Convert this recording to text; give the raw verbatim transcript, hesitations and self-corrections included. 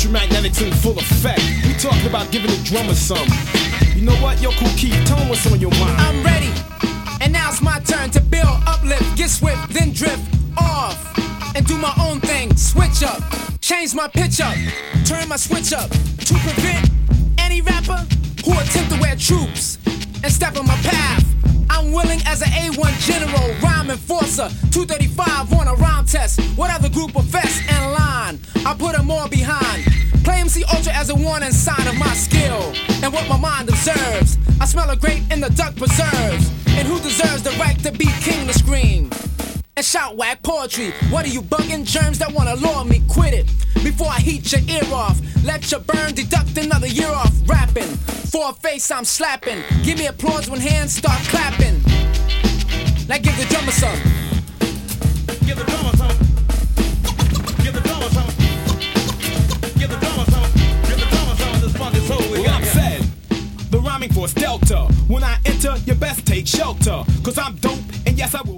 Electromagnetics in full effect. We talking about giving the drummer some. You know what? Yo, Kool Keith, tell him what's on your mind. I'm ready, and now it's my turn to build, uplift, get swift, then drift off, and do my own thing. Switch up, change my pitch up, turn my switch up to prevent any rapper who attempt to wear troops and step on my path. I'm willing as an A one general, rhyme enforcer, two thirty-five on a rhyme test. What other group of vests in line? I put them all behind. Play M C Ultra as a warning sign of my skill and what my mind observes. I smell a grape in the duck preserves. And who deserves the right to be king to scream and shout whack poetry? What are you bugging? Germs that wanna lure me, quit it before I heat your ear off. Let you burn, deduct another year off rapping. For a face I'm slapping. Give me applause when hands start clapping. Now give the drummer some. Give the drummer some. Give the drummer some. Give the drummer some. Give the drummer some of this funky soul we well, got I'm here. fed. The rhyming force Delta. When I enter, you best take shelter. Cause I'm dope, and yes I will